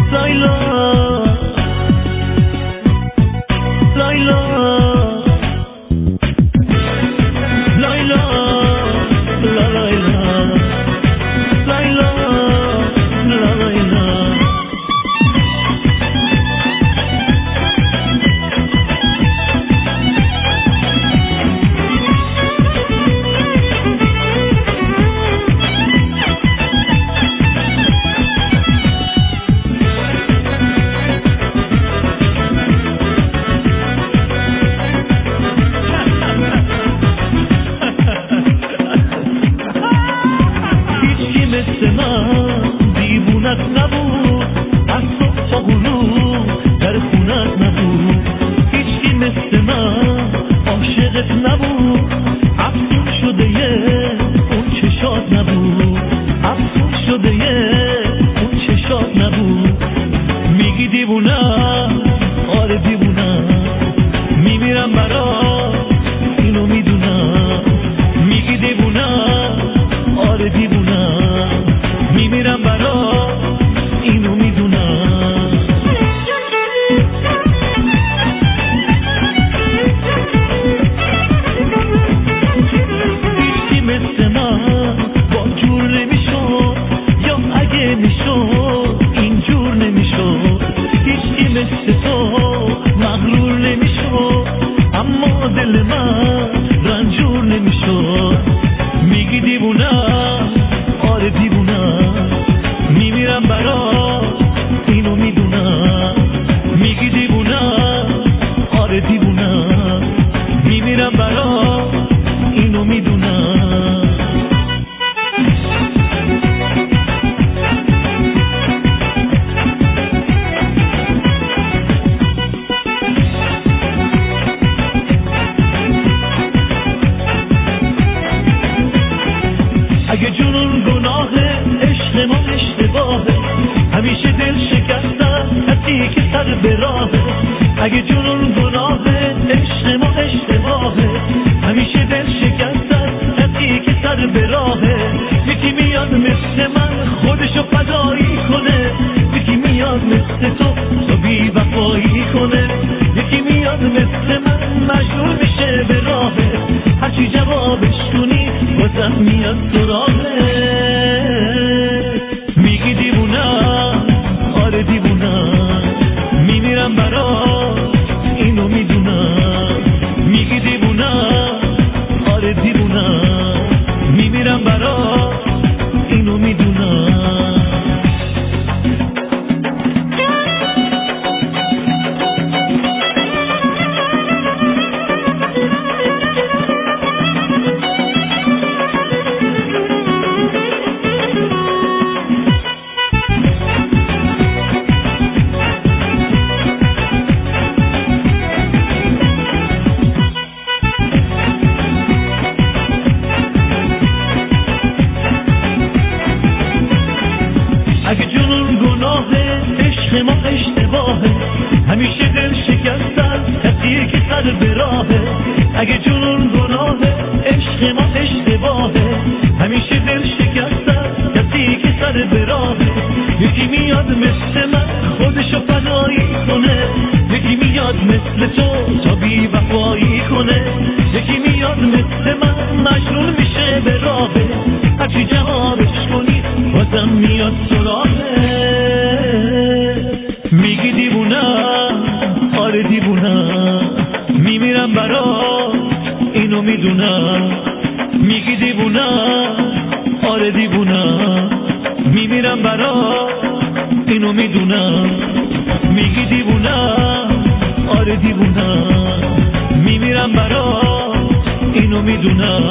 لایلا لایلا لایلا لا لایلا لایلا لا لایلا دیوونت نبود از صبح تا غروب در خونت نبود هیچکی مثل من عاشقت نبود افسون شده اون چشات نبود افسون شده اون چشات نبود میگی دیوونم آره دیوونم میمیرم برات اینو میدونم میگی دیوونم آره دیوونم میمیرم برات اینو میدونم هیچی مثل من با جور نمیشد یا اگه میشد اینجور نمیشد هیچی مثل تو مغرور نمیشد اما دل من رنجور نمیشد میگی دیوونم آره دیوونم میمیرم برات اینو میدونم میگی دیوونم آره دیوونم میمیرم برات اینو میدونم اگه جنون گناهه عشق ما اشتباهه همیشه دل شکستم کسی که سر به راهه اگه جنون گناهه عشق ما اشتباهه همیشه دل شکستم کسی که سر به راهه یکی میاد مثل من خودشو فدایی کنه یکی میاد مثل تو بی وفایی کنه یکی میاد مثل من مجبور میشه به راهه هرچی جوابش کنی بازم میاد سراغه میگی دیوونم آره دیوونم میمیرم برات اینو میدونم میگی دیوونم آره دیوونم میمیرم برات اینو میدونم اگه جنون گناهه عشق ما اشتباهه همیشه دل شکستن کسی که سر به راهه اگه جنون گناهه عشق ما اشتباهه همیشه دل شکستن کسی که سر به راهه یکی میاد مثل من خودشو فدایی کنه یکی میاد مثل تو تا بی وفایی کنه یکی میاد مثل من مجنون میشه به راهه هرچی جوابش کنی بازم میاد سراغه میگی دیوونم آره دیوونم میمیرم برات اینو میدونم میگی دیوونم آره دیوونم میمیرم برات اینو میدونم میگی دیوونم آره دیوونم میمیرم برات اینو میدونم